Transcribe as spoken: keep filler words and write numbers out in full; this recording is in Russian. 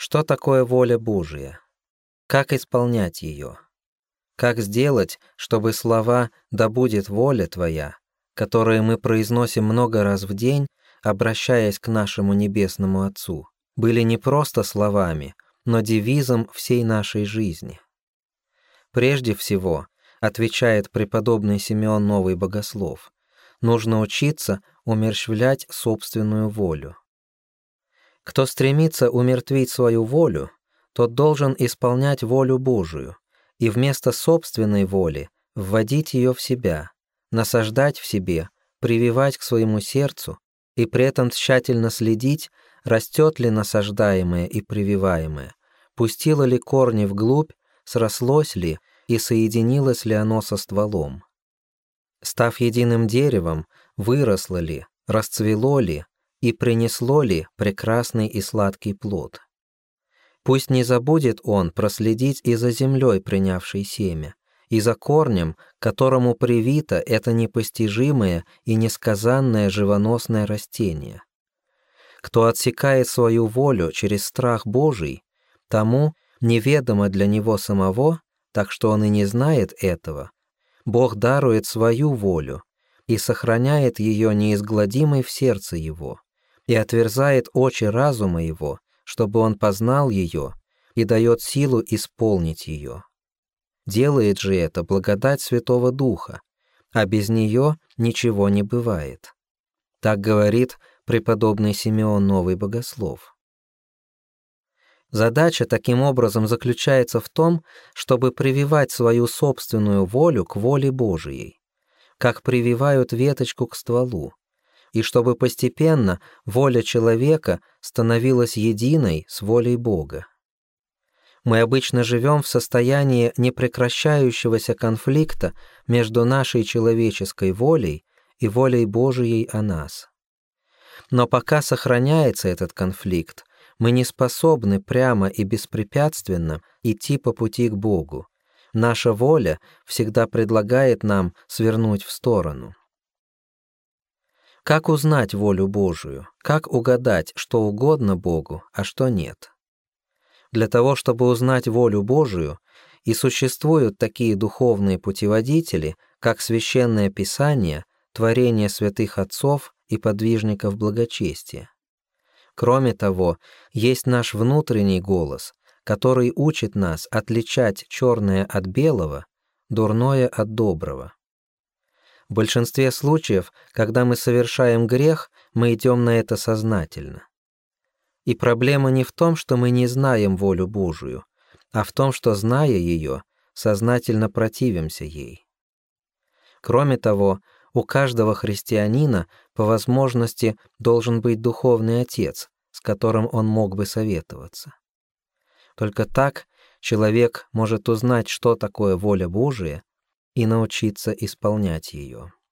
Что такое воля Божия? Как исполнять ее? Как сделать, чтобы слова «да будет воля Твоя», которые мы произносим много раз в день, обращаясь к нашему Небесному Отцу, были не просто словами, но девизом всей нашей жизни? Прежде всего, отвечает преподобный Симеон Новый Богослов, нужно учиться умерщвлять собственную волю. Кто стремится умертвить свою волю, тот должен исполнять волю Божию и вместо собственной воли вводить ее в себя, насаждать в себе, прививать к своему сердцу и при этом тщательно следить, растет ли насаждаемое и прививаемое, пустило ли корни вглубь, срослось ли и соединилось ли оно со стволом. Став единым деревом, выросло ли, расцвело ли и принесло ли прекрасный и сладкий плод. Пусть не забудет он проследить и за землей, принявшей семя, и за корнем, которому привито это непостижимое и несказанное живоносное растение. Кто отсекает свою волю через страх Божий, тому, неведомо для него самого, так что он и не знает этого, Бог дарует свою волю и сохраняет ее неизгладимой в сердце его, и отверзает очи разума его, чтобы он познал ее, и дает силу исполнить ее. Делает же это благодать Святого Духа, а без нее ничего не бывает. Так говорит преподобный Симеон Новый Богослов. Задача таким образом заключается в том, чтобы прививать свою собственную волю к воле Божией, как прививают веточку к стволу, и чтобы постепенно воля человека становилась единой с волей Бога. Мы обычно живем в состоянии непрекращающегося конфликта между нашей человеческой волей и волей Божией о нас. Но пока сохраняется этот конфликт, мы не способны прямо и беспрепятственно идти по пути к Богу. Наша воля всегда предлагает нам свернуть в сторону. Как узнать волю Божию? Как угадать, что угодно Богу, а что нет? Для того, чтобы узнать волю Божию, и существуют такие духовные путеводители, как Священное Писание, творение святых отцов и подвижников благочестия. Кроме того, есть наш внутренний голос, который учит нас отличать черное от белого, дурное от доброго. В большинстве случаев, когда мы совершаем грех, мы идем на это сознательно. И проблема не в том, что мы не знаем волю Божию, а в том, что, зная ее, сознательно противимся ей. Кроме того, у каждого христианина по возможности должен быть духовный отец, с которым он мог бы советоваться. Только так человек может узнать, что такое воля Божия, и научиться исполнять ее.